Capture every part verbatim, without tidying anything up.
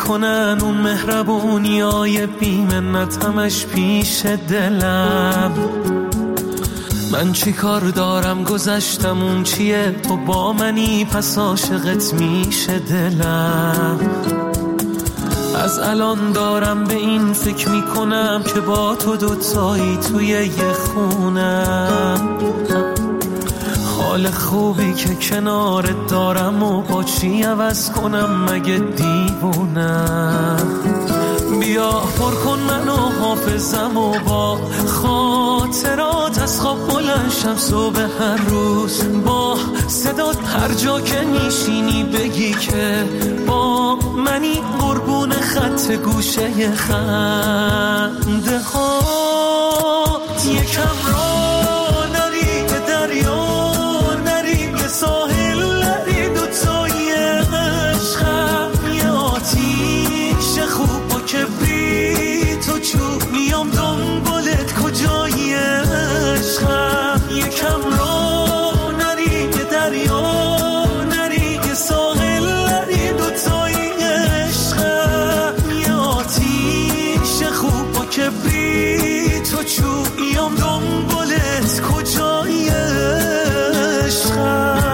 میکنن اون مهربونیای بی‌منت همش پیش دلم. من چی کار دارم گذشتم اون چیه، تو با منی پس عاشقت میشه دلم. از الان دارم به این فکر میکنم که با تو دوتایی توی یه خونم. حال خوبی که کنارت دارم و با چی عوض کنم مگه دیوونم. بیا پر کن منو حافظم و با خاطرات از خواب بلند شم صبح هر روز. با صدات هر جا که میشینی بگی که با منی، قربون خط گوشه خنده هات. یکم را نری به دریا، نری به ساحل، نری دوتایی عشقم. یه آتیش خوب و کبریت و چوب میام دنبالت کجایی عشقم. یکم را نری به دریا، نری به ساحل، نری دوتایی عشقم. یه آتیش خوب و کبریت و چوب میام دنبالت کجایی عشقم.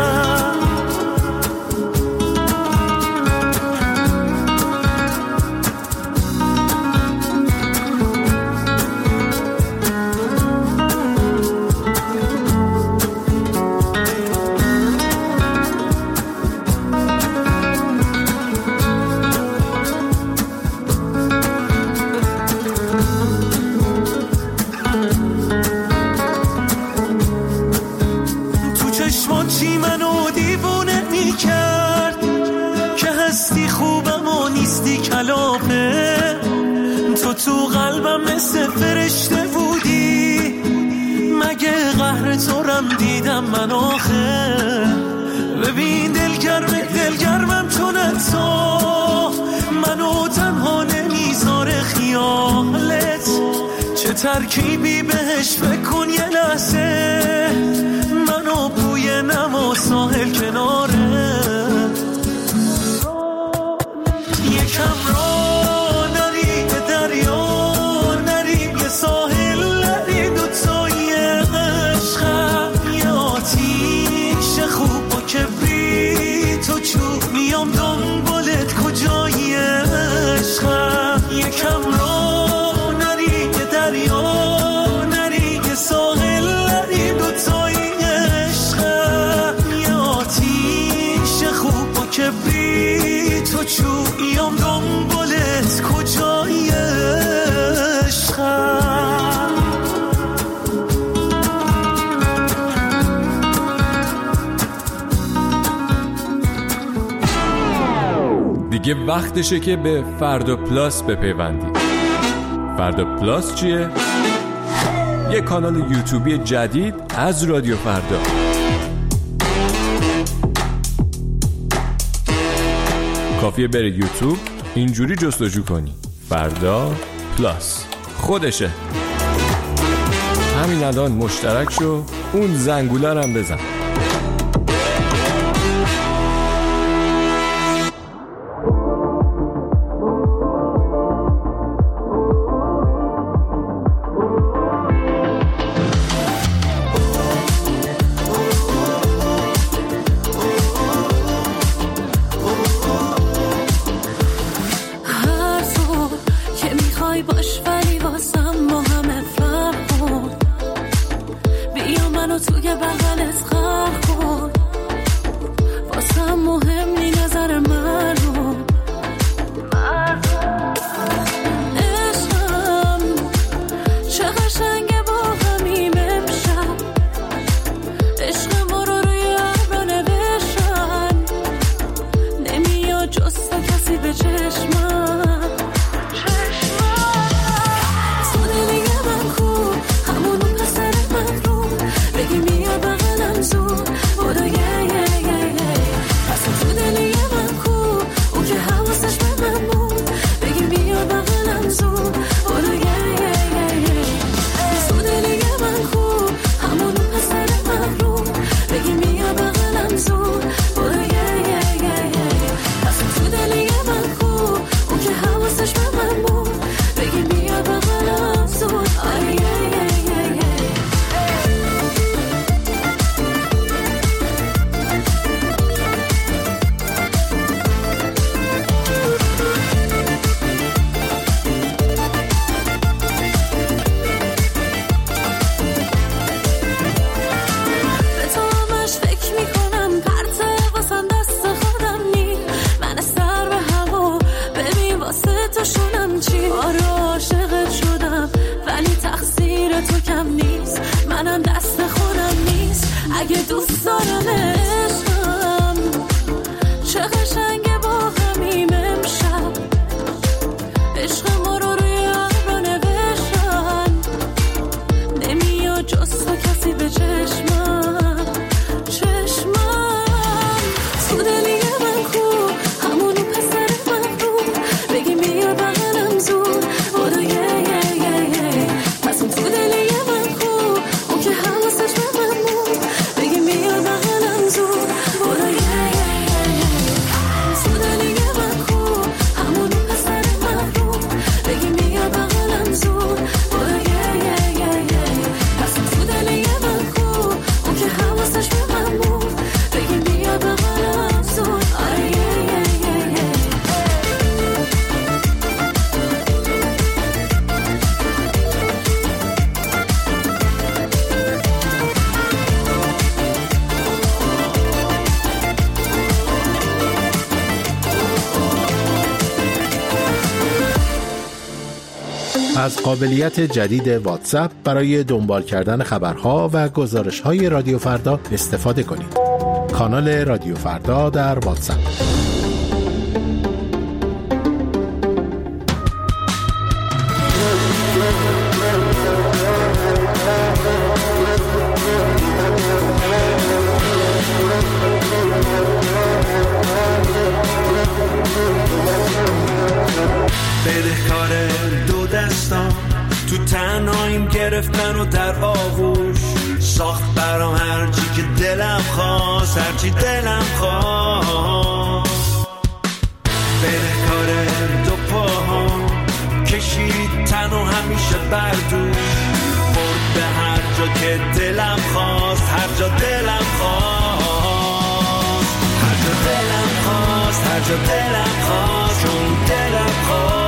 تو قلبم مثل فرشته بودی، مگه قهر تو رم دیدم من آخه. ببین دلگرم دلگرمم چون تو منو تنها نمیذاره خیالت. چه ترکیبی بهش بکن یه لحظه، منو بوی نم و ساحل کناره. یکم را ساحل، نری دوتایی عشقم. یه آتیش خوب و کبریت و چوب میام دنبالت کجایی عشقم. یکم را نری به دریا، نری به ساحل، نری دوتایی عشقم. یه آتیش خوب و کبریت و چوب میام دنبالت کجایی عشقم. دیگه وقتشه که به فردا پلاس بپیوندید. فردا پلاس چیه؟ یه کانال یوتیوبی جدید از رادیو فردا. کافیه بری یوتیوب اینجوری جستجو کنی فردا پلاس، خودشه. همین الان مشترک شو، اون زنگوله رو هم بزن. کار تو کم نیست، منم دست خودم نیست. اگه دوست دارم عشقم چه قشنگه با همیم امشب، عشق ما رو روی ابرا نوشتن، نمیاد جز تو کسی به چشمم چشمم. تو دلی من کو همونو پسر مغرور، بگی بیا بغلم زود بودو یه یه یه یه. پس اون تو دلی من کو اون که حواسش به من بود، بگی بیا بغلم زود بودو یه یه یه یه. تو دلی من کو همونو پسر مغرور، بگی بیا بغلم زود بودو یه یه یه یه. پس اون تو دلی من کو اون که حواسش به من بود، بگی بیا بغلم زود آره یه یه یه یه. از قابلیت جدید واتساپ برای دنبال کردن خبرها و گزارش‌های رادیو فردا استفاده کنید. کانال رادیو فردا در واتساپ. بدهکار دو دستان تو تنهاییم گرفتن و در آغوش ساخت برام هرچی که دلم خواست، هرچی دلم خواست. بدهکار دو پاهام کشید تن و همیشه بردوش، برد به هر جا که دلم خواست، هر جا دلم خواست، هر جا دلم خواست، هر جا دلم خواست، چون دلم خواست.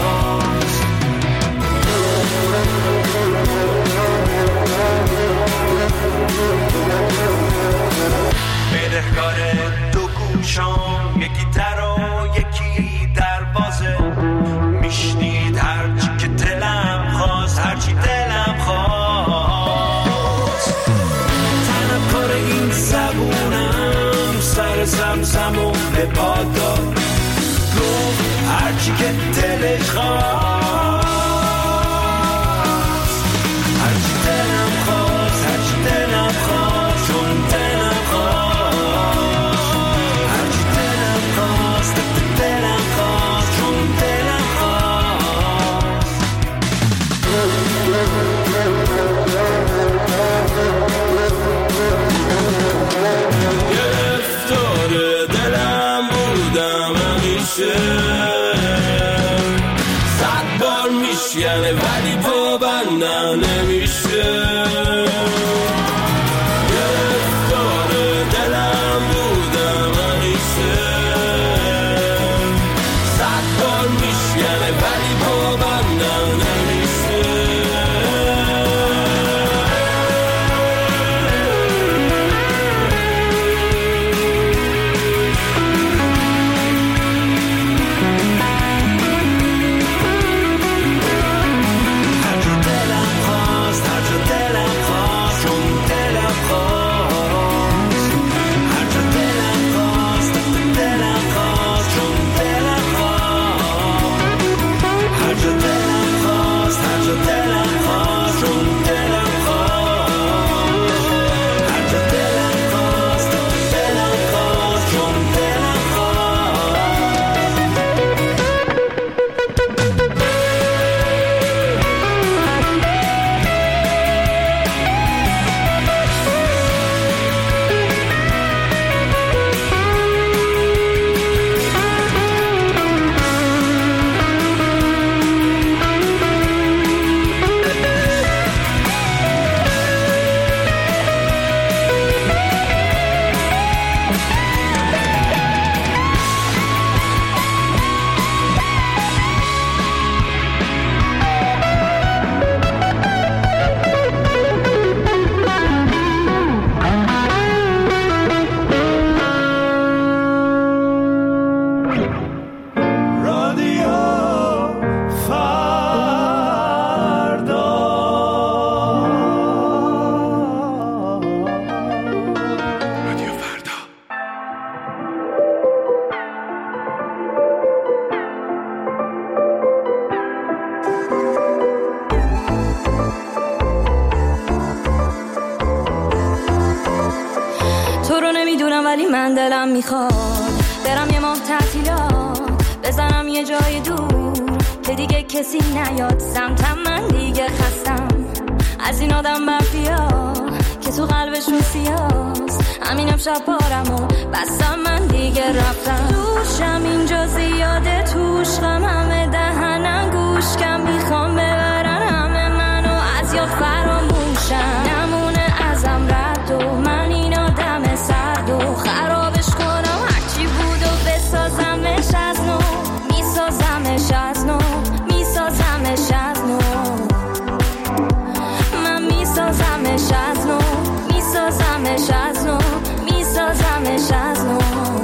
بدهکار دو گوشام، یکی در و یکی دروازه، میشنید هرچی که دلم خواست، هرچی دلم خواست. تنم کار این زبونم سر زمزم و به پاد داد، گفت هرچی که دلش خواست، هرچی دلم خواست، هرچی دلم خواست، چون دلم خواست، هرچی دلم خواست، دلم خواست، چون دلم خواست. گرفتار دلم بودم همیشه، صد بار میشکنه ولی پابندم نمیشه. گرفتار دلم بودم همیشه، صد بار میشکنه ولی پابندم نمیشه. هر جا دلم خواست، هر جا دلم ولی من دلم میخواد برم یه ماه تعطیلات بزنم یه جای دور که دیگه کسی نیاد سمتم. من دیگه خستم از این آدم مافیا که تو قلبشون سیاست. همینم شب بارمو بستم من دیگه رفتم. دوشم اینجا زیاده توش غم همه دهنم گوش کم میخوام ببرن همه منو از یاد فراموشم. نمونه ازم رد و من این آدم سرد و خرابش کنم هرچی بود و بسازمش از نو. میسازمش از نو میسازمش از نو من میسازمش از نو میسازمش از نو میسازمش از نو.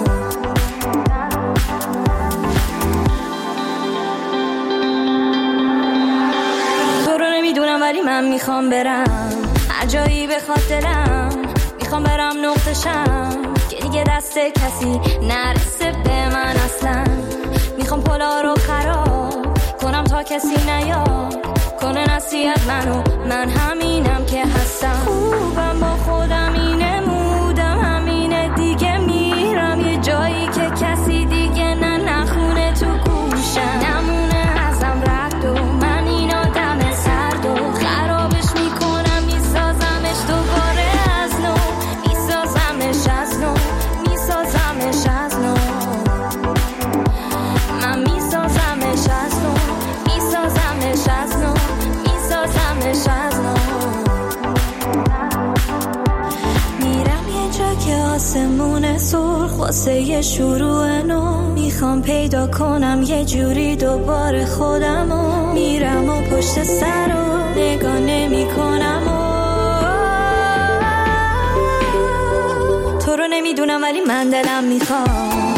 تو رو نمیدونم ولی من میخوام برم هر جایی بخواد دلم. میخوام برم نقطشم که دیگه دست کسی نرسه به من اصلا. میخوام پلا رو خراب کنم تا کسی نیاد کنه نصیحت منو. من همینم که هستم خوبم با خودم اینه مودم همینه دیگه. میرم یه جایی که کسی دیگه نه نخونه تو گوشم. نمونه ازم رد و من این آدم سرد و خرابش میکنم میسازمش دوباره از نو میسازمش از نو میسازمش از نو من میسازمش از نو میسازمش از نو میسازمش از نو. میرم یه جا که آسمون سرخ واسه یه شروع نو. میخوام پیدا کنم یه جوری دوباره خودمو. میرم و پشت سر رو نگاه نمی کنم و تو رو نمیدونم ولی من دلم میخوام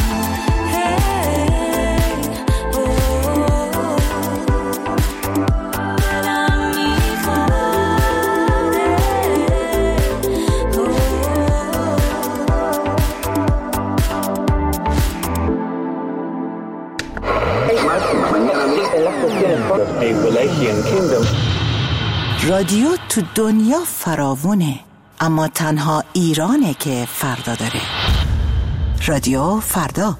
رادیو تو دنیا فراوونه اما تنها ایرانه که فردا داره. رادیو فردا.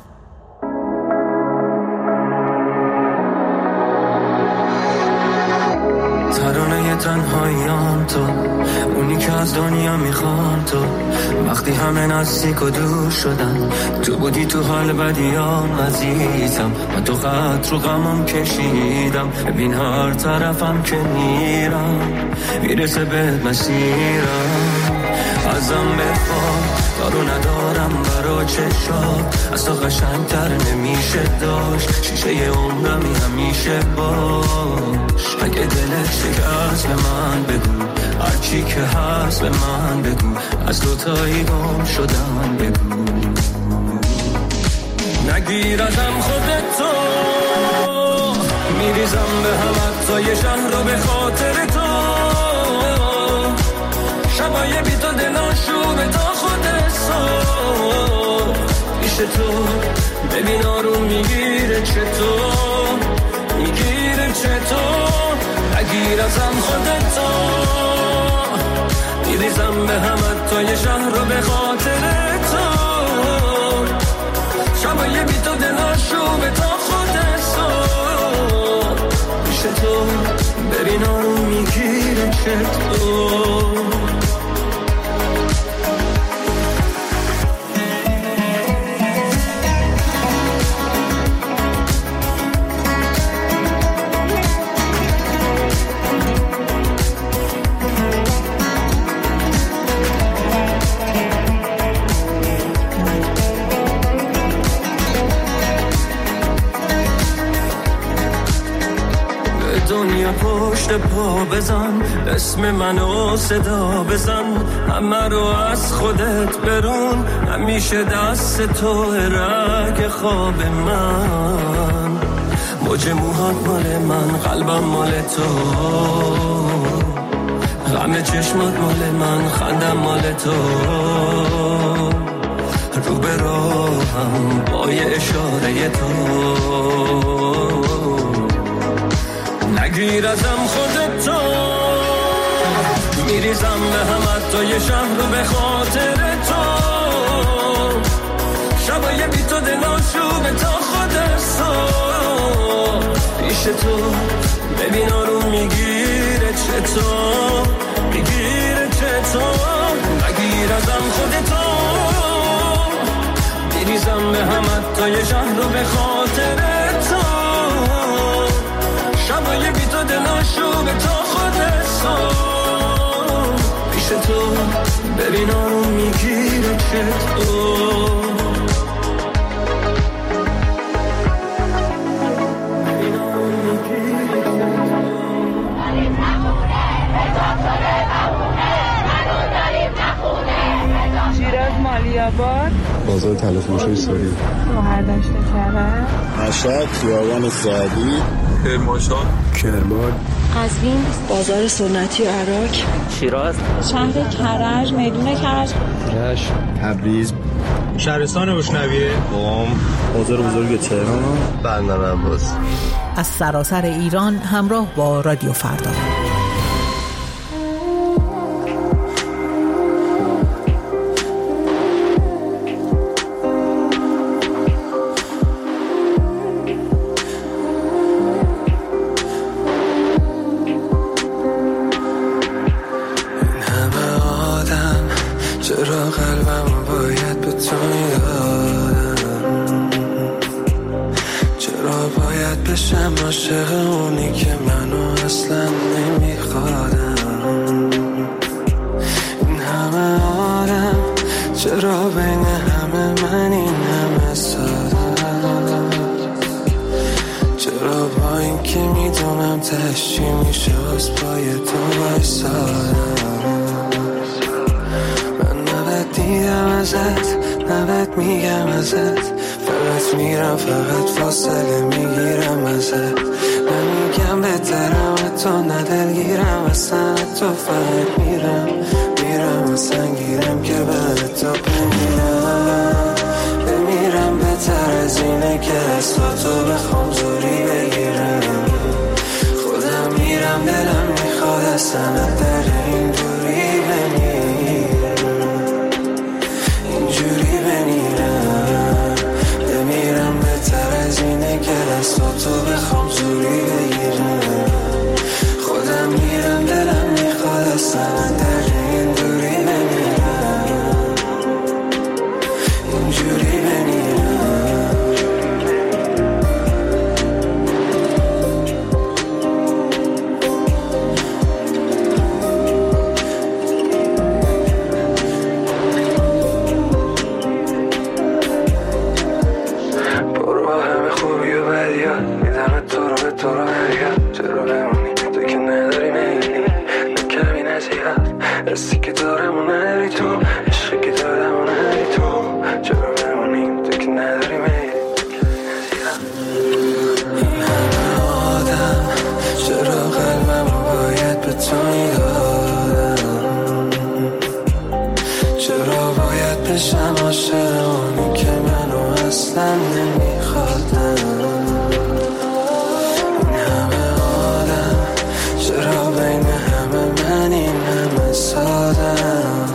ترانه تنهاییام تو اونی که از دنیا میخوام تو. وقتی همه نزدیک و دور شدن تو بودی تو حال بدیام عزیزم. من تو خط رو غمم کشیدم ببین هر طرفم که میرم میرسه به مسیرم. ازم بخواد دارو ندارم برا چشات از تو قشنگتر نمیشه داشت. شیشه عمرمی همیشه باش. اگه دلت شکست به من بگو هرچی که هست به من بگو. از دوتایی گم شدن بگو نگیر ازم خودتو. میریزم به هم حتی شهر رو به خاطر تو. شبای بی تو دلاشوبه تا خود صبح میشه تو. ببین آروم میگیره چطور میگیره چطور. نگیر ازم خودتو. میریزم به هم حتی شهر رو به خاطر تو. شبای بی تو دلاشوبه تا خود صبح میشه تو. ببین آروم میگیره چطور. دنیا پشت پا بزن اسم منو صدا بزن. همه رو از خودت برون همیشه دست تو رگ خواب من. موج موهات مال من قلبم مال تو. غم چشمات مال من خندم مال تو. رو به راهم با یه اشاره تو. نگیر ازم خودتو. میریزم به هم حتی یه شهر رو به خاطر تو. شبای بی تو دلاشوبه تا خود صبح پیش تو ببین آروم میگیره چطور میگیره چطور نگیر ازم خودتو میریزم به هم حتی یه شهر رو به خاطر تو شبای بی تو دلاشوبه تا خود صبح پیش تو ببین آروم میگیره چطور شیراز مالیاباد بازار تلفروشی سوری مهردشت کرد مشهد خیابان سعدی کرمانشاه کرمان قزوین بازار سنتی عراق شیراز شهر کرج میدون کرج رشت تبریز شهرستان روشنویه قم بازار بزرگ تهران بندر عباس از سراسر ایران همراه با رادیو فردا. چرا قلبم باید به تو میدادم چرا باید بشم عاشق اونی که منو اصلا نمیخوادم این همه آدم چرا بین همه من این همه سادم چرا با این که میدونم تشتی میشه از پای تو بایستادم دیدم ازت نبت میگم ازت فقط میرم فقط فاصله میگیرم ازت نمیگم بهترم تو ندلگیرم اصلا تو فقط میرم میرم اصلا گیرم که بعد تو بمیرم بمیرم بهتر از اینه که از تو بخوام زوری بگیرم خودم میرم دلم میخواد اصلا در این دوری بمیرم جوری بمیرم بمیرم بهتر از اینه که دست تو بخوام زوری بگیرم خودم میرم دلم میخواد اصلا در این دوری بمیرم اینجوری بمیرم میدم تو رو به تو رو هریاد چرا بمونی تو که نداری میلی نکمی نزیاد رسی که دارم و نداری تو عشقی که دارم و نداری تو چرا بمونی تو که نداری میلی این همه آدم چرا قلبم باید به تو میدادم چرا باید بشم عاشق اونی که منو اصلا نمیخوادم چرا بین همه من این همه سادم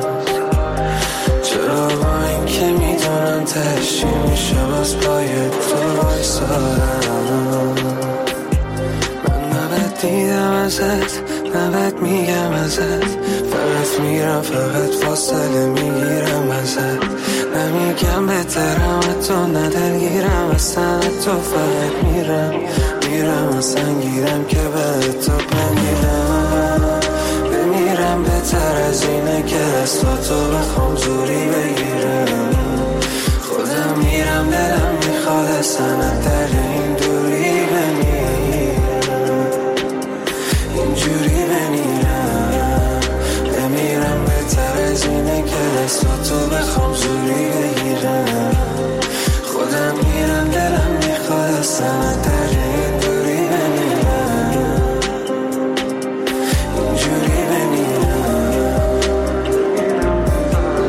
چرا با این که میدونم تشتی میشه باز پای تو بایستادم من نبت دیدم ازت نبت میگم ازت فقط میرم فقط فاصله میگیرم ازت نمیگم بهترم تو ندلگیرم اصلا تو فقط میرم میرم اصلا گیرم که بعد تو بمیرم بمیرم بهتر از اینه که دست تو بخوام زوری بگیرم خودم میرم دلم میخواد اصلا در این دوری بمیرم اینجوری بمیرم بمیرم بهتر از اینه که دست تو بخوام زوری بگیرم خودم میرم دلم میخواد اصلا در این دوری بمیرم اینجوری بمیرم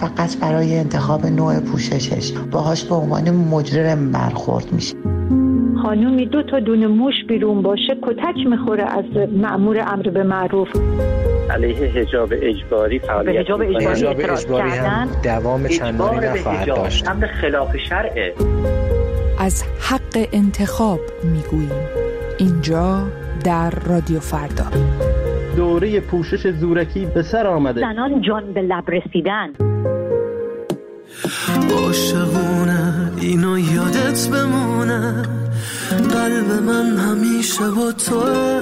فقط برای انتخاب نوع پوششش باهاش به عنوان مجرم برخورد میشه. خانومی دو تا دونه موش بیرون باشه کتک میخوره از مأمور امر به معروف. علیه حجاب اجباری فعالیت حجاب اجباری, اجباری هم دوام چندانی نخواهد داشت. امر خلاف شرعه. از حق انتخاب میگوییم اینجا در رادیو فردا. دوره پوشش زورکی به سر آمده. زنان جان به لب رسیدن. عاشقونه اینو یادت بمونه، قلب من همیشه با توه،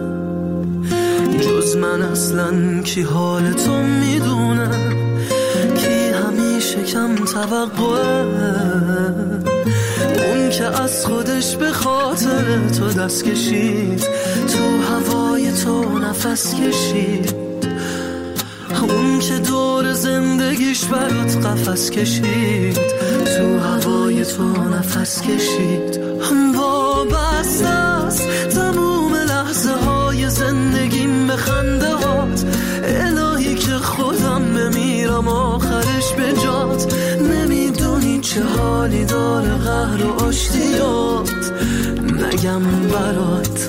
جز من اصلا کی حال تو میدونه، کی همیشه کم توقعه، اون که از خودش به خاطر تو دست کشید، تو هوای تو نفس کشید، اون که دور زندگیش برات قفس کشید، تو هوای تو نفس کشید. وابسته است تموم لحظه های زندگیم به خنده هات، الهی که خودم بمیرم آخرش به جات، نمیدونی چه حالی داره قهر و آشتیات، نگم برات.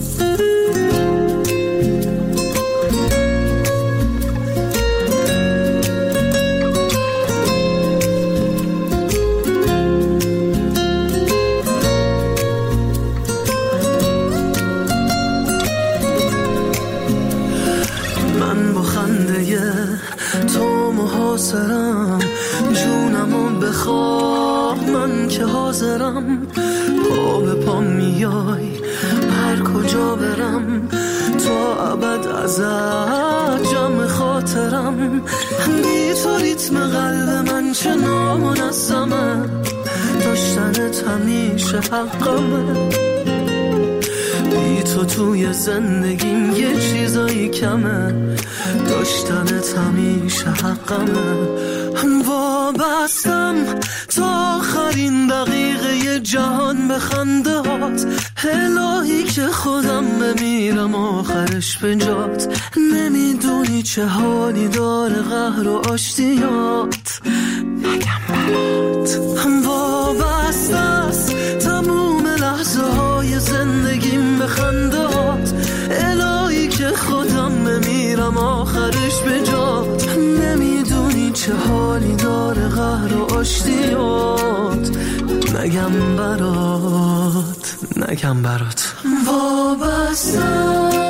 تو محاصرم، جونمو بخواه من که حاضرم، پا به پا میای هر کجا برم، تا ابد ازت جمع خاطرم، بی تو ریتم قلب من چه نامنظمه، داشتنت همیشه حقمه، بی تو توی زندگیم یه چیزایی کمه، داشتنت همیشه حقمه. وابستم تا آخرین دقیقه جهان به خنده هات، الهی که خودم بمیرم آخرش به جات، نمیدونی چه حالی داره قهر و آشتیات، نگم برات. وابسته است تموم لحظه های زندگیم به خنده هات، الهی که خودم بمیرم آخرش به جات، نمیدونی چه حالی داره قهر و آشتیات، نگم برات، نگم برات. وابستم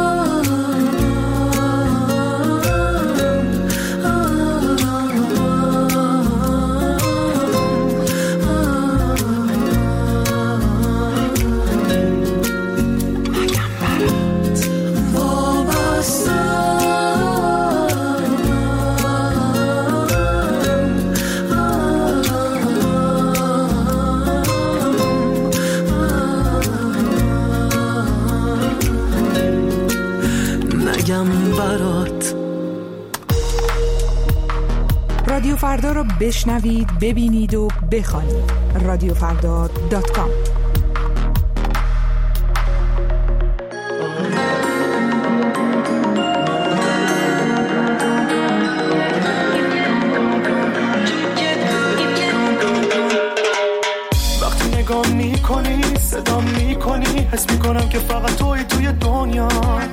برات. رادیو فردا رو بشنوید، ببینید و بخوانید. رادیو فردا دات کام. وقتی نگاه میکنی صدا میکنی، حس میکنم که فقط توی توی دنیا،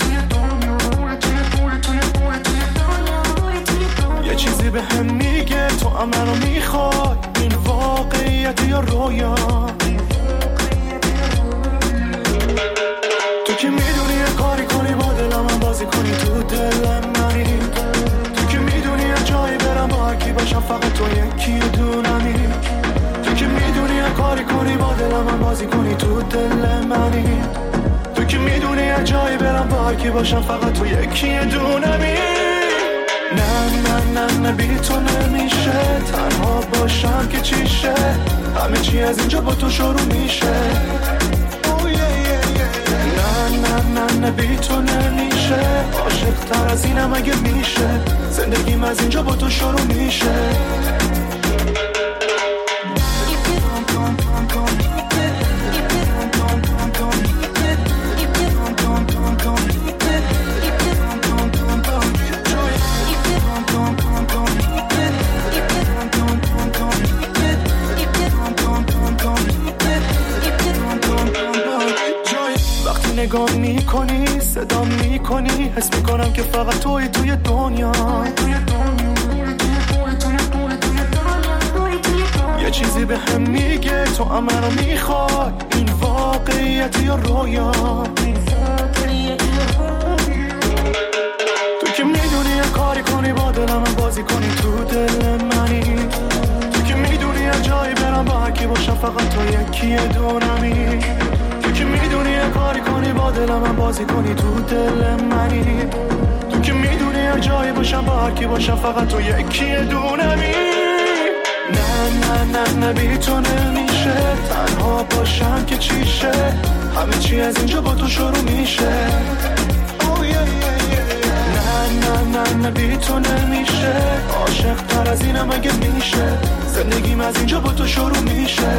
یه چیزی به هم میگه تو هم منو میخوای، این واقعیت یا رویا، تو که میدونی یه کاری کنی با دلم من بازی کنی، تو دلم منی، تو که میدونی یه جایی برم با هرکی باشم فقط تو یکی دونمی، تو که میدونی یه کاری کنی با دلم من بازی کنی، تو دل منی، تو که میدونی یه جایی برم با هرکی باشم فقط تو یکی دونمی. نه نه نه نه بی تو نمیشه، تنها باشم که چیشه، همه چی از اینجا با تو شروع میشه. نه نه نه نه بی تو نمیشه، عاشق تر از اینم اگه میشه، زندگیم از اینجا با تو شروع میشه. صدا میکنی حس میکنم که فقط توی توی دنیا. یه چیزی به هم میگه تو هم منو میخوای، این واقعیت یا رویا. تو که میدونی یه کاری کنی با دلم بازی کنی تو دل منی. تو که میدونی یه جایی برم با هرکی باشم فقط تو یکی دونمی. تو که میدونی یه کاری کنی با دلم بازی کنی تو دل منی. تو که میدونی یه جایی باشم با هرکی باشم فقط تو یکی دونمی. نه نه نه نه بی تو نمیشه تنها باشم که چیشه، همه چی از اینجا با تو شروع میشه. oh, yeah, yeah, yeah. نه نه نه نه بی تو نمیشه، عاشق تر از اینم اگه میشه، زندگیم از اینجا با تو شروع میشه.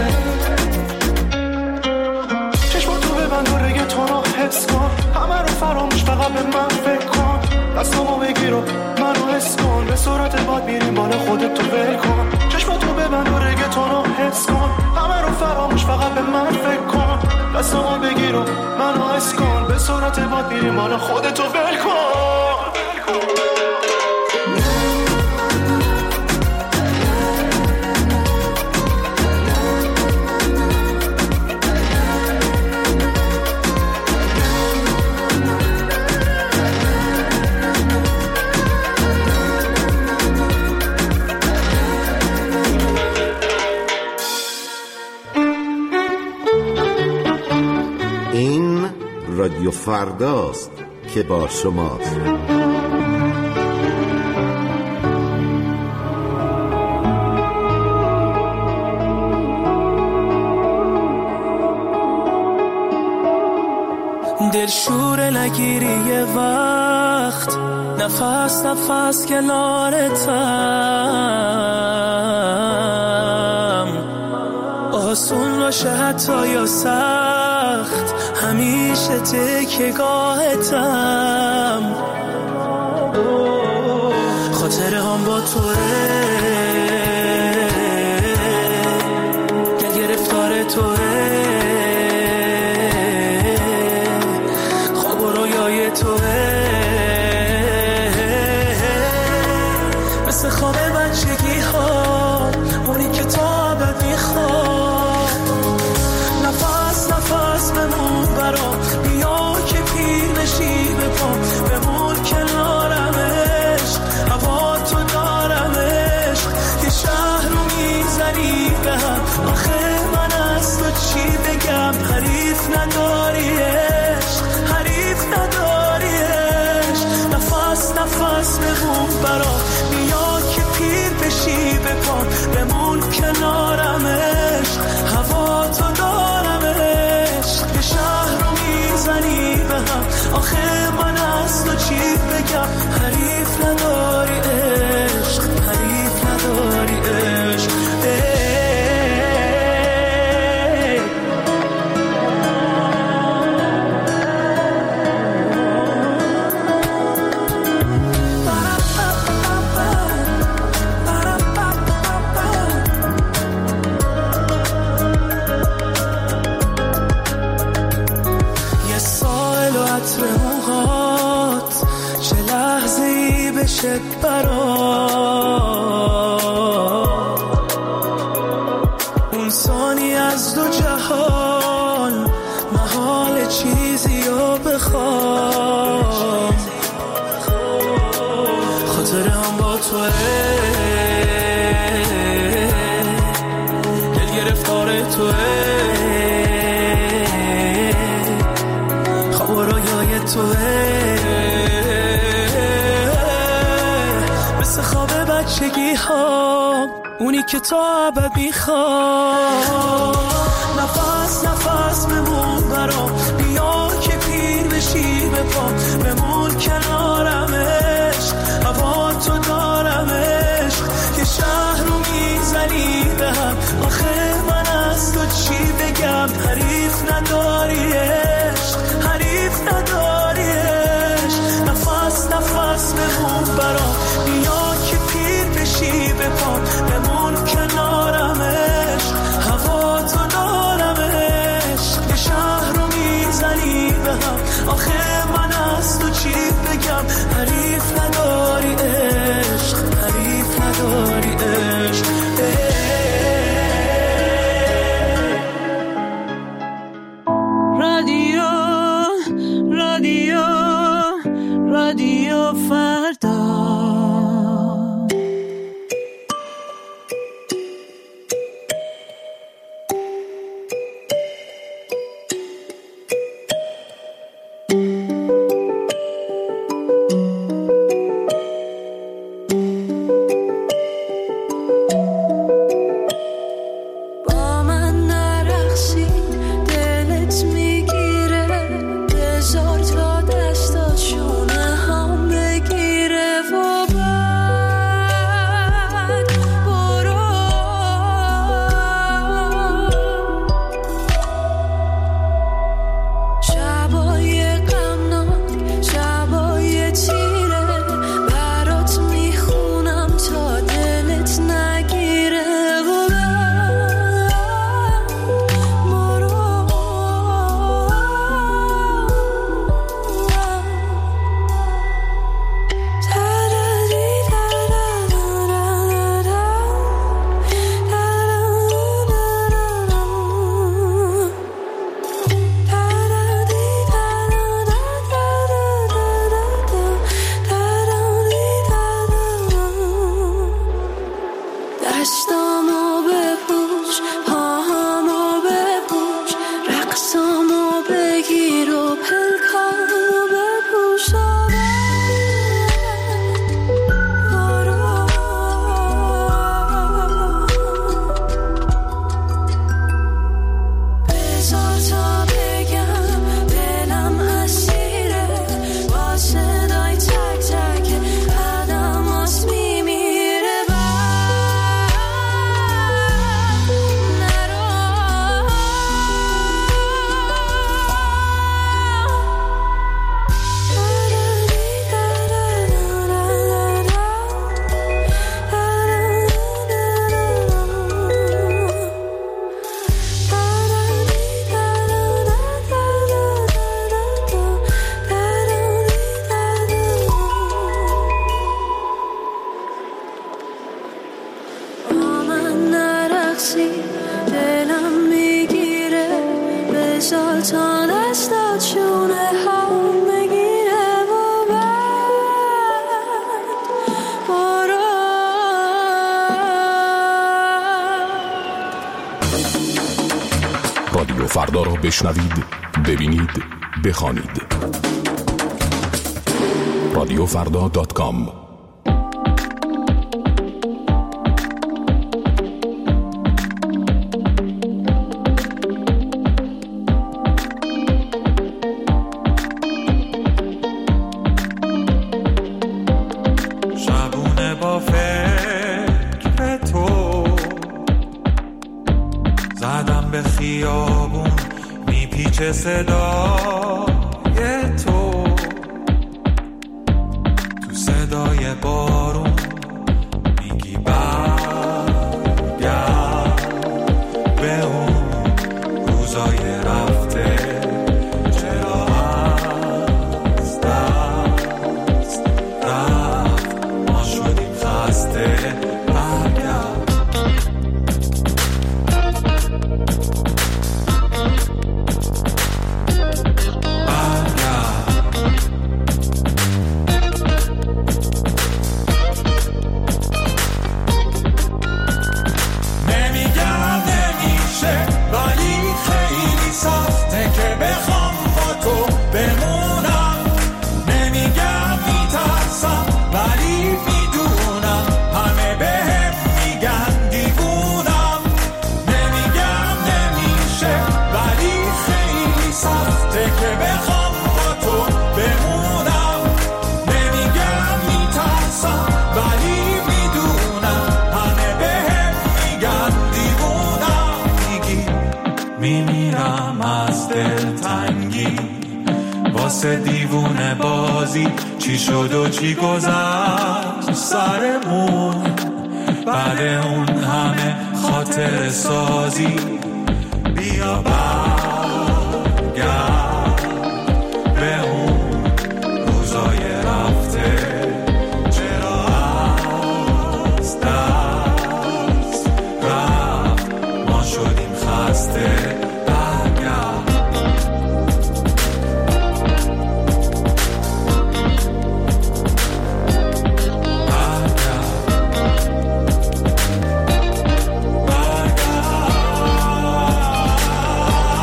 چشم تو ببند و رگه تو رو حس کن، همه رو فراموش فقط به من فکر کن. دستامو بگیر و منو حس کن، به صورت باد میریم بالا خودت تو ول کن. چشم تو ببند و رگه تو رو حس کن، همه رو فراموش فقط به من فکر کن. دستامو بگیر و منو حس کن، به صورت باد میریم بالا خودت تو ول کن. رادیو فرداست که با شماست. دلشور نگیری یه وقت، نفس نفس کنارتم، آسون باشه حتی یا سخت، همیشه تکیه‌گاهتم. خاطره هم با توه، دل گرفتار توه، خواب و رویای توه، مثل خواب بچگی ها، اونی که تا ابد میخواد. نفس نفس بمون برام، بیا که پیر نشی بپام، بمون کنارمش، هوا تو دارمش، یه شهر رو میزنی به هم، آخه من از تو چی بگم، حریف نداریش، حریف نداریش. نفس نفس بمون برام، بیا که پیر بشی بپام، بمون کنارمش، هوا تو دارمش، یه شهر رو میزنی به هم، آخه من از تو چی بگم، حریف نداری عشق، حریف نداری عشق. چه برات اون ثانی از دو جهان، محال چیزی رو بخوام. خاطره هم با توه، دل گرفتار توه، خواب و رویای توه، خواب بچگی ها، اونی که تا ابد میخواد. نفس نفس بمون برام، بیا که پیر بشی بپام، بمون کنارمش، هوا تو دارمش، یه شهر رو میزنی به هم، آخه من از تو چی بگم، حریف نداریش، حریف نداریش. نفس نفس بمون برام، بیا بپام، بمون کنارمش، هوا تو دارمش، یه شهر رو میزنی به هم، آخه من دستامو بپوش پاهامو بپوش رقصامو بگیر و پلکامو بپوش بذار تا بگم دلم اسیره با صدای تک تک قدمات میمیره با من نرقصی دلم میگیره بذار تا دستات شونه هم بگیره و بعد برو رادیو فردا را بشنوید، ببینید، بخوانید. رادیو فردا دات کام. شبونه با فکر تو زدم به خیابون میپیچه صدای تو تو صدای بارون میگی برگرد به اون روزای رفته چرا از دست رفت ما شدیم خسته برگرد نمیگم نمیشه ولی خیلی سخته که بخوام با تو بمونم نمیگم میترسم ولی میدونم همه بهم میگن دیوونم نمیگم نمیشه ولی خیلی سخته که بخوام با تو بمونم نمیگم میترسم ولی میدونم همه بهم میگن دیوونم میگی میمیرم از دلتنگی واسه دیوونه بازی چی شد و چی گذشت سرمون بعد اون همه خاطر سازی بیا برگرد به اون روزای رفته چرا از دست رفت ما شدیم خسته برگرد برگرد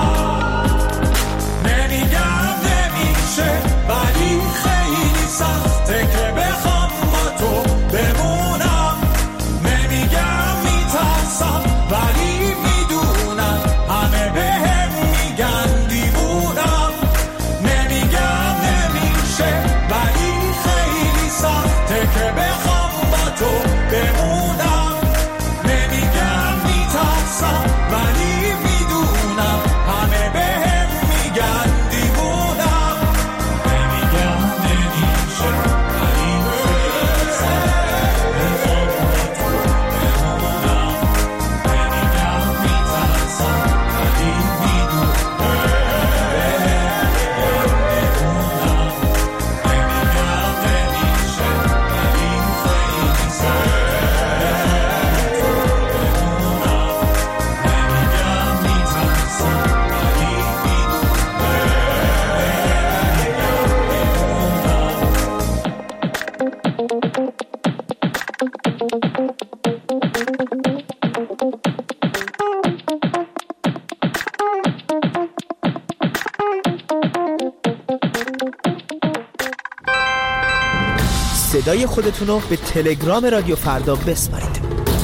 صدای خودتون رو به تلگرام رادیو فردا بسپارید.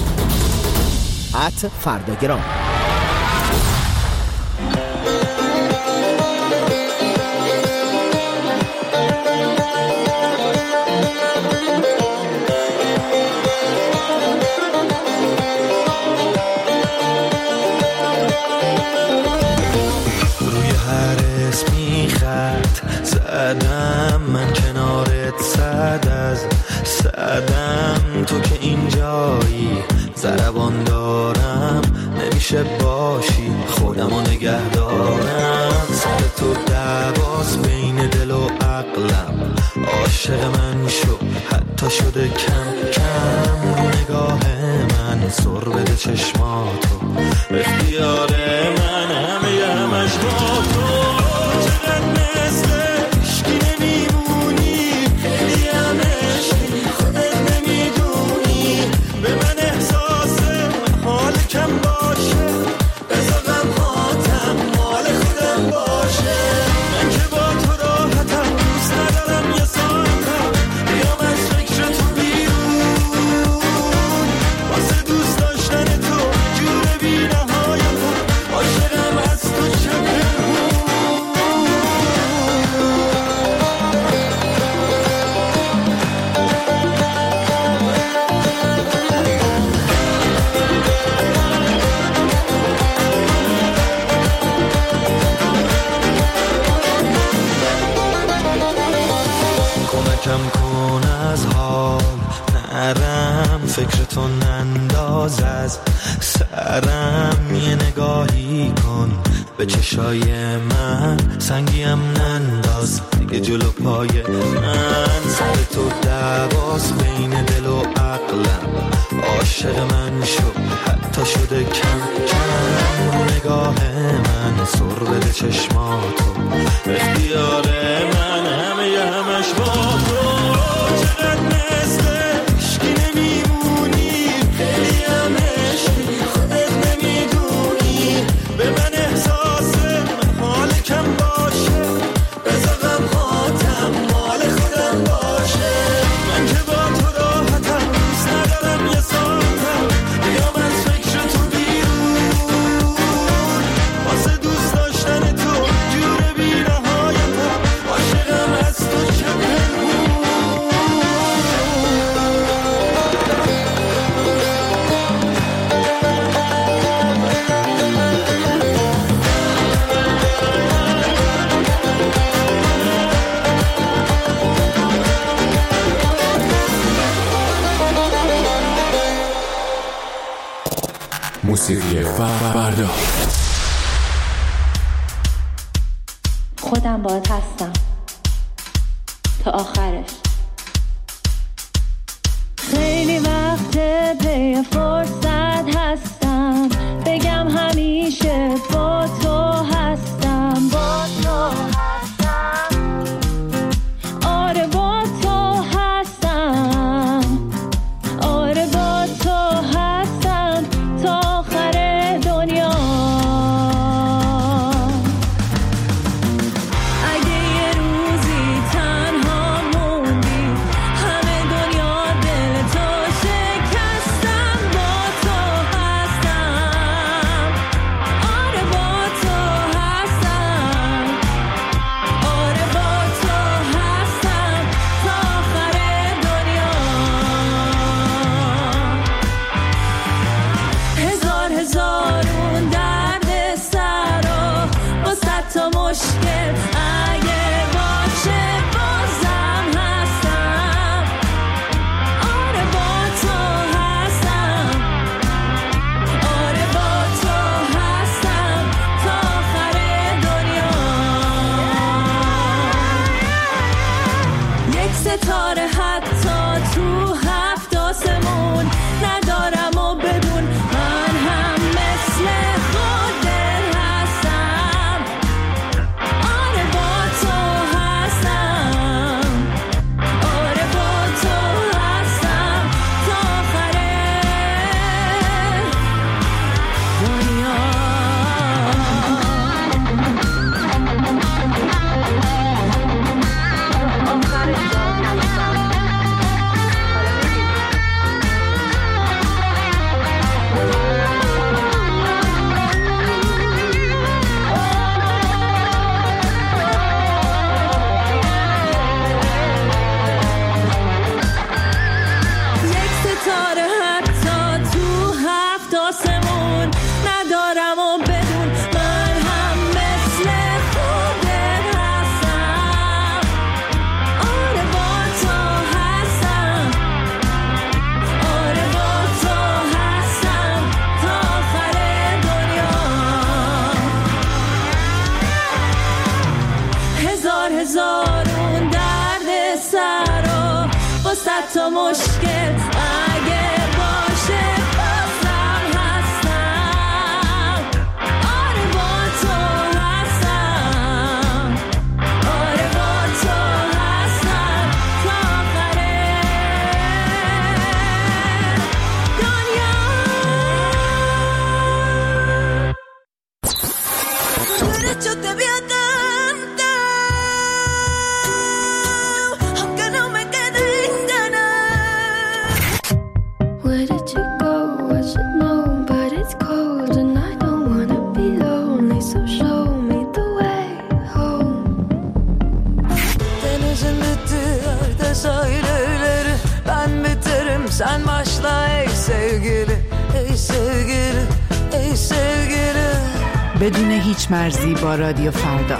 ات فرداگرام. زدم من کنارت صد از صدم، تو که اینجایی ضربان دارم نمیشه باشی خودمو نگه دارم. سر تو دعواست بین دل و عقلم، عاشق من شو حتی شده کم کم. رو نگاه من سر بده چشماتو، اختیار من همه همش با تو. چقدر مثل عشقی نمیمونی، یمش خودت نمیدونی. به من احساس حال کم باشه، بذارم هاتم مال خودم باشه. من که با تو راحتم، دوست ندارم یه ساعتم بیام از فکر تو بیرون. واسه دوست داشتن تو جور بی نهایتم، عاشقم از تو چه کم کن از حال نرم، فکرتو ننداز از سرم. یه نگاهی کن به چشای من، سنگیم ننداز دیگه جلو پای من. سر تو دعواست بین دل و عقلم، عاشق من شو حتی شده کم کم. رو نگاه من سر بده چشماتو، اختیار من همه همش با تو. چقدر مثل عشقی نمیمونی، خیلیم عشقی خودت نمیدونی. به من احساس حال کم باشه، بذارم هاتم مال خودم باشه. من که با تو راحتم، دوست ندارم یه ساعتم بیام از فکر تو بیرون. واسه دوست داشتن تو جور بی نهایتم، عاشقم از تو چه پنهون. موسیقی فردا. خودم باهات هستم تا آخرش. خیلی وقت پی فرصت هستم، بگم همیشه با تو هستم. با تو هستم، آره با تو هستم، آره با تو هستم تا آخر دنیا. اگه یه روزی تنها موندی، همه دنیا دل تو شکستم. با تو مشکل اگر باشه بازم هستم. آره با تو هستم، آره با تو هستم تا آخره دنیا. Yo te vi tanto, aunque no me quede en ganas. Where did you go? I should know, but it's cold and I don't wanna be lonely, so show me the way home. Denizin bitti, yerde sahilleri. Ben biterim, sen başla ey sevgili, ey sevgili, ey sevgili. بدون هیچ مرزی با رادیو فردا.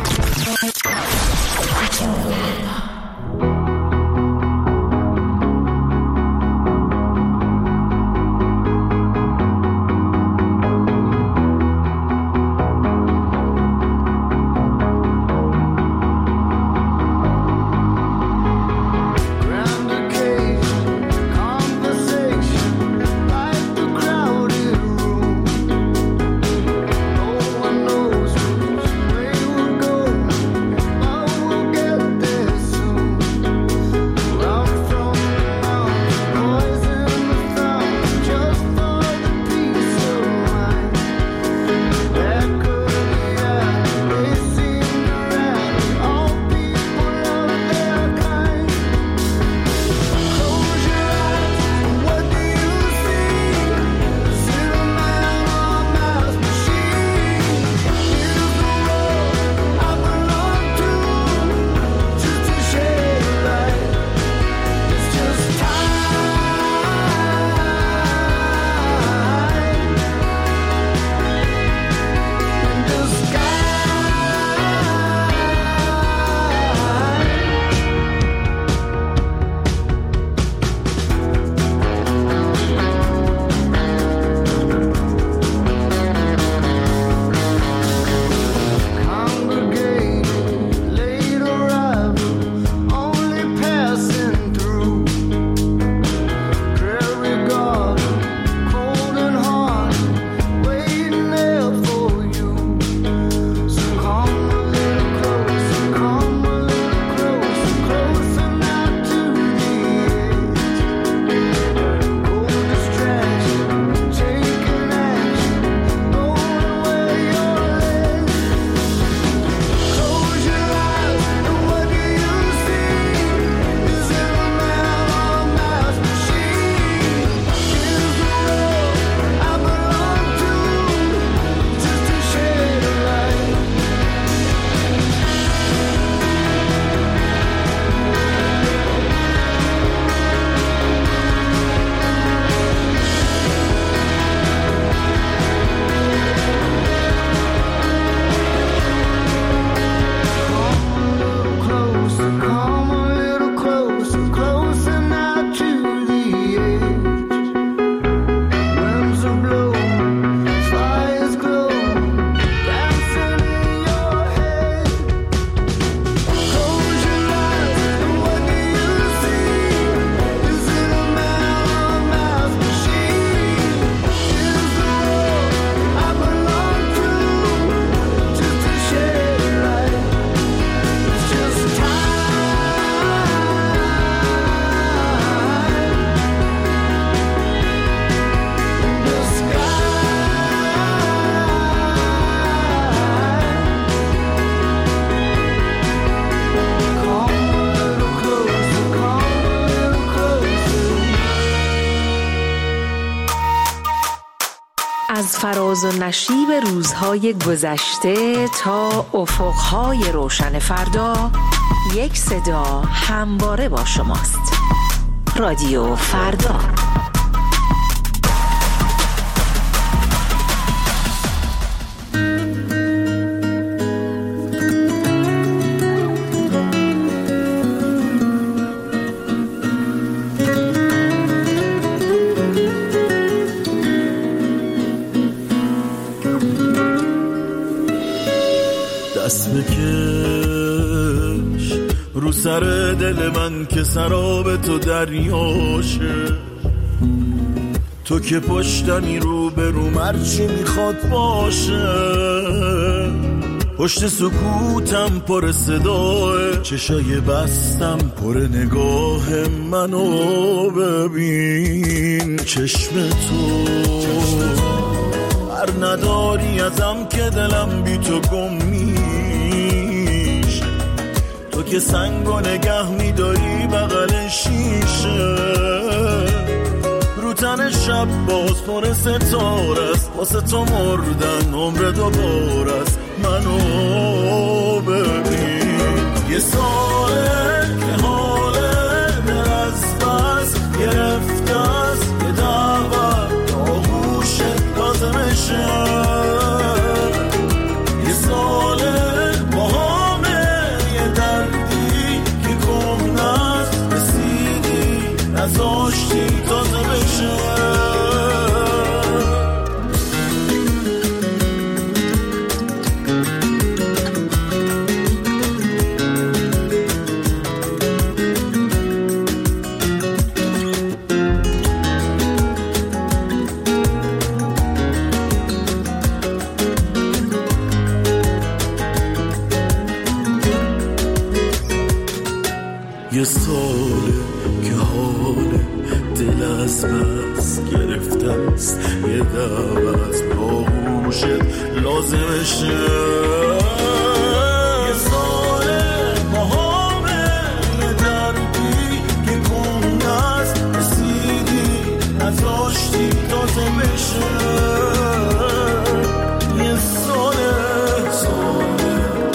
از فراز و نشیب روزهای گذشته تا افقهای روشن فردا، یک صدا همواره با شماست. رادیو فردا. رو سر دل من که سراب تو دریاشه، تو که پشتمی رو به رو مرچی میخواد باشه، پشت سکوتم پر صداه، چشای بستم پر نگاه منو ببین، چشم تو هر نداری ازم که دلم بی تو گم میشه، تو که سنگو نگه میداری بغل شیشه، رو تن شب باز پر ستاره است، واسه تو مردن عمر دوباره است، منو ببین. یه ساله که حاله دل از بس گرفته است، یه دعوت آغوشت لازمشه، یه ساله با همه یه دردی که کم نست، رسیدی نزاشتی تازه بشه. یه ساله که حال دل از بس گرفته است، یه دعوت باهوشت لازمشه، یه ساله با همه یه دردی که کم نست، رسیدی نزاشتی تازه بشه، یه ساله ساله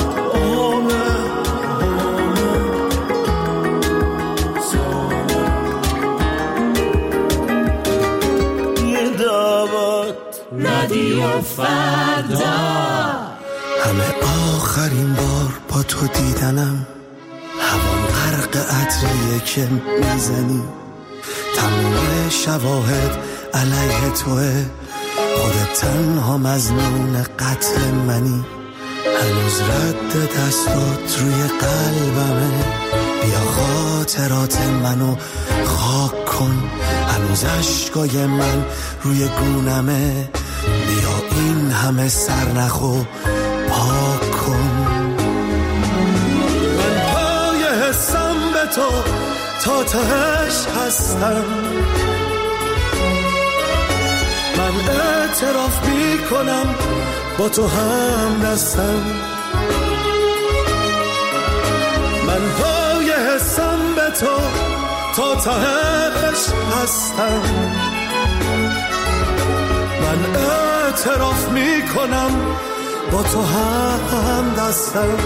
رادیو فردا. همه آخرین بار با تو دیدنم، هوام غرق عطریه که میزنی، تمام شواهد علیه توه، خودت تنها مظنون قتل منی، هنوز رد دستات روی قلبمه، بیا خاطرات منو خاک کن، هنوز عشقای من روی گونمه، بیا این همه سرنخو پاک کن. من پای حسم به تو تا تهش هستم، من اعتراف می کنم با تو هم دستم، من پای حسم به تو تا تهش هستم، من اعتراف می کنم با تو هم دستم.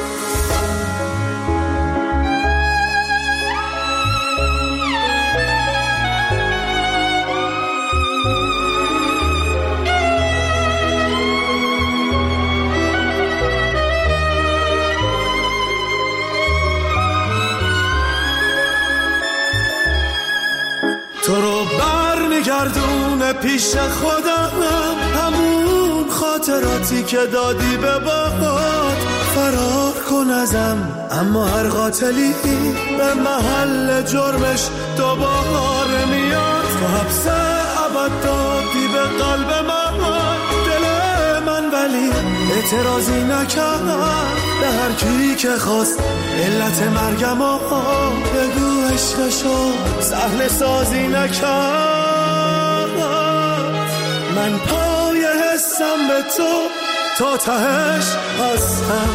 تو رو برمیگردونه پیش خودم، همون خاطراتی که دادی به باد، فرار کن ازم، اما هر قاتلی به محل جرمش دوباره میاد، تو حبس ابد دادی به قلب من، دل من ولی اعتراضی نکرد، به هر کی که خواست علت مرگم و بگو عشقشو سهل سازی نکرد، من پای حسم به تو تا تهش هستم،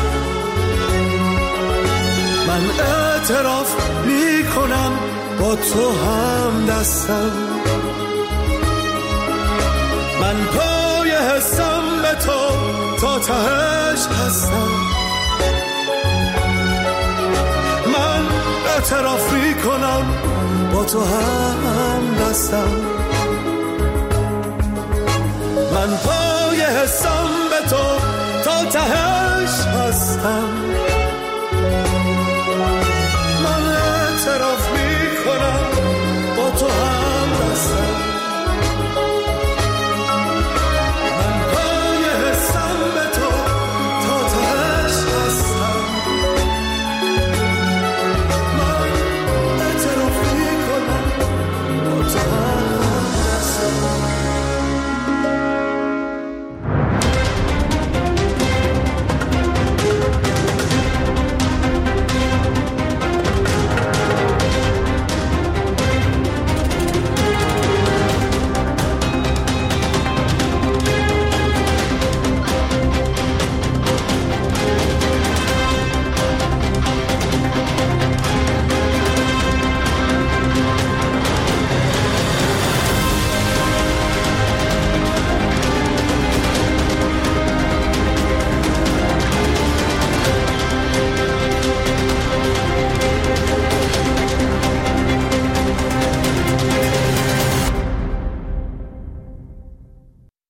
من اعتراف می کنم با تو هم دستم، من پای حسم به تو تا تهش هستم، من اعتراف می کنم با تو هم دستم، من پای حسم به تو تا تهش هستم.